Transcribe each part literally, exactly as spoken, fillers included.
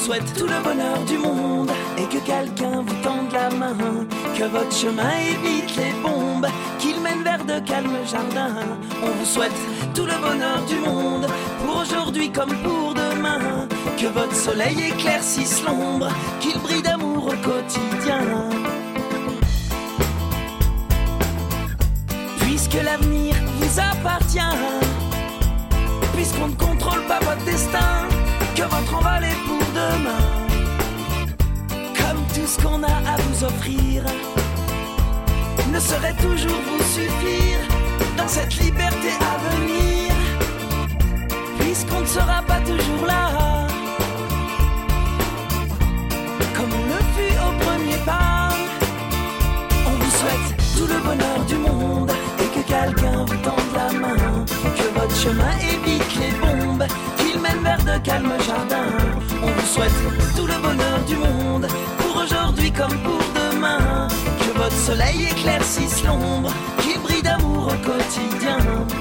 souhaite tout le bonheur du monde et que quelqu'un vous tende la main, que votre chemin évite les bombes, qu'il mène vers de calmes jardins. On vous souhaite tout le bonheur du monde, pour aujourd'hui comme pour demain, que votre soleil éclaircisse l'ombre, qu'il brille d'amour au quotidien. Puisque l'avenir vous appartient, puisqu'on ne contrôle pas votre destin, que votre envol est pour demain. Comme tout ce qu'on a à vous offrir ne saurait toujours vous suffire dans cette liberté à venir, puisqu'on ne sera pas toujours là comme on le fut au premier pas. On vous souhaite tout le bonheur du monde et que quelqu'un vous tende la main, que votre chemin évite les bombes, qu'il mène vers de calmes jardins. On vous souhaite tout le bonheur du monde, pour aujourd'hui comme pour demain, que votre soleil éclaircisse l'ombre, qu'il brille d'amour au quotidien.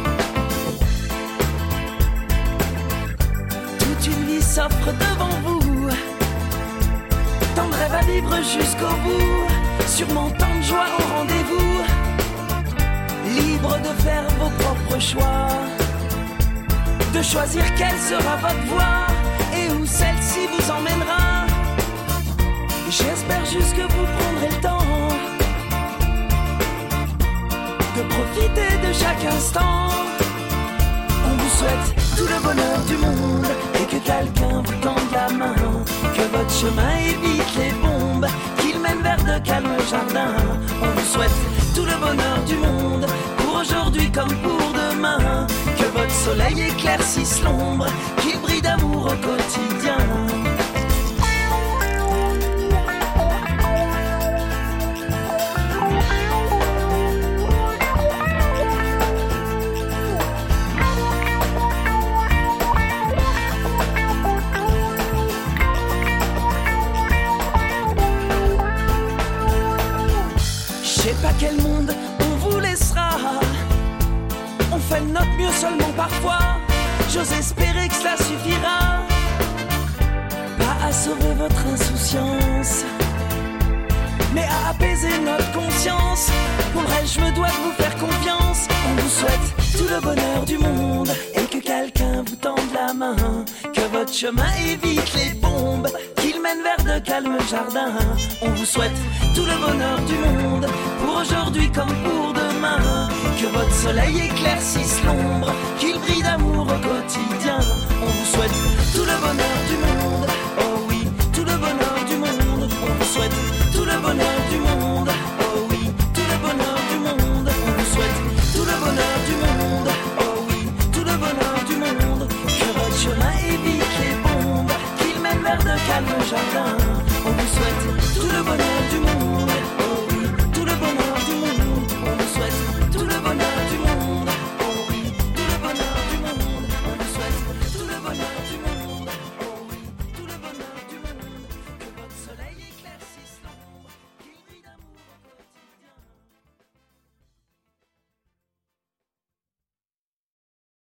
Toute une vie s'offre devant vous, tant de rêves à vivre jusqu'au bout, sûrement tant de joie au rendez-vous, libre de faire vos propres choix, de choisir quelle sera votre voie et où celle-ci vous emmènera. J'espère juste que vous prendrez le temps de profiter de chaque instant. On vous souhaite tout le bonheur du monde et que quelqu'un vous tende la main, que votre chemin évite les bombes, qu'il mène vers de calmes jardins. On vous souhaite tout le bonheur du monde, pour aujourd'hui comme pour demain, que votre soleil éclaircisse l'ombre, qu'il brille d'amour au quotidien. Je sais pas quel monde on vous laissera, on fait de notre mieux seulement parfois. J'ose espérer que cela suffira, pas à sauver votre insouciance, mais à apaiser notre conscience. Pour le reste, je me dois de vous faire confiance. On vous souhaite tout le bonheur du monde et que quelqu'un vous tende la main, que votre chemin évite les bombes, qu'il mène vers de calmes jardins. On vous souhaite tout le bonheur du monde, pour aujourd'hui comme pour demain, que votre soleil éclaircisse l'ombre, qu'il brille d'amour au quotidien. On vous souhaite tout le bonheur du monde, oh oui, tout le bonheur du monde. On vous souhaite tout le bonheur du monde, oh oui, tout le bonheur du monde. On vous souhaite tout le bonheur du monde, oh oui, tout le bonheur du monde, que votre chemin évite les bombes, qu'il mène vers de calmes jardins. On vous souhaite tout le bonheur du monde, oh oui, tout le bonheur du monde. On vous souhaite tout le bonheur du monde, oh oui, tout le bonheur du monde. On vous souhaite tout le bonheur du monde.